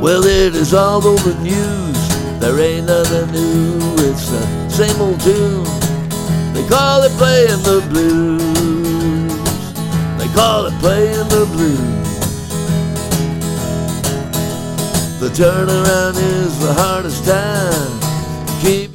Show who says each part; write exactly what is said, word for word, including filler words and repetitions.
Speaker 1: Well, it is all over the news, there ain't nothing new. It's the same old tune, they call it playing the blues. They call it playing the blues. The turnaround is the hardest time. Keep